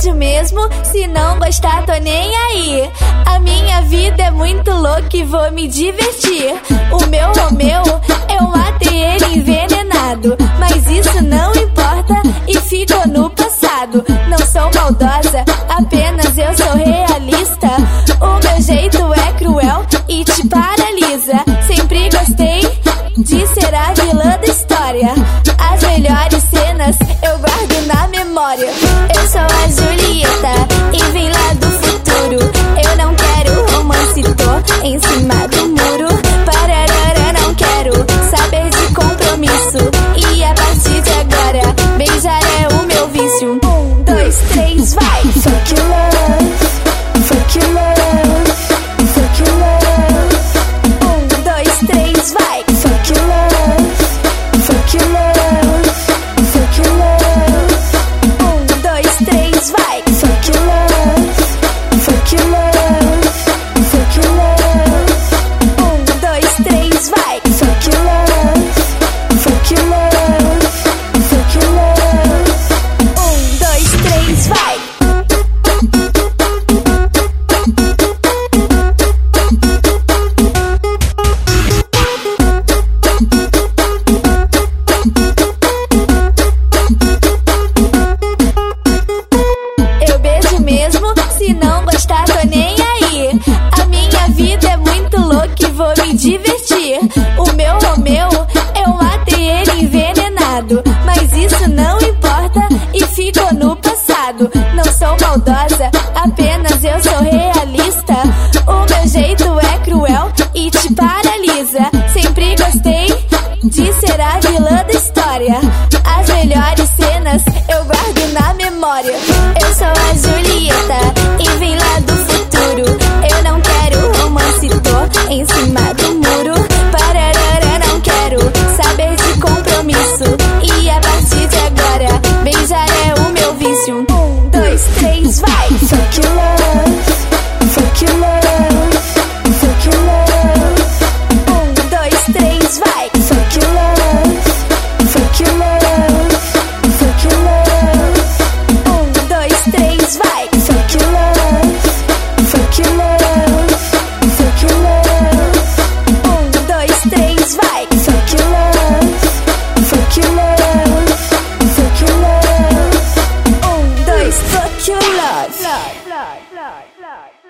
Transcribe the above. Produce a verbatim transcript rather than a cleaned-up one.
beijo mesmo, se não gostar tô nem aí. A minha vida é muito louca e vou me divertir. O meu Romeu, eu matei ele envenenado, mas isso não importa e ficou no passado. Não sou maldosa, apenas eu sou realista. O meu jeito é cruel e te paralisa. Sempre gostei de ser a vilã da história. As melhores cenas eu guardo na memória. Eu sou a Julieta e vim lá do futuro. Eu não quero romance, tô em cima do muro. Pararara, não quero saber de compromisso. E a partir de agora, beijar é o meu vício. Um, dois, três, vai! Fuck your love, fuck your love, fuck your love. Um, dois, três, vai! Fuck your love, fuck your love, fuck your love. Um, dois, três, vai! Fuck your love, fuck your love, fuck your love. Um, dois, três, vai! Fuck your love, fuck your love, fuck your love. Um, dois, três, vai! Eu beijo mesmo, se não gostar tô nem aí. A minha vida é muito louca e vou me divertir. O meu Romeu, eu matei ele envenenado, mas isso não importa e ficou no passado. Não sou maldosa, apenas eu sou realista. O meu jeito é cruel e te paralisa. Sempre gostei de ser a vilã da história. As melhores cenas eu guardo na memória. Eu sou a Julieta e vim lá do futuro. Eu não quero romance, tô em cima do muro. Pararara, não quero saber de compromisso. E a partir de agora, beijar é o meu vício. Um, dois, três, vai! Fuck your love, fuck your love, fuck your love. Um, dois, três, vai! Fuck your love, fuck your love, fuck your love. Um, dois, três, vai! Fuck your love, fuck your love, fuck your love. Um, dois, três, vai! Fuck your love, fuck your love, fuck your love. Um, dois, Fuck your love. love, love, love, love.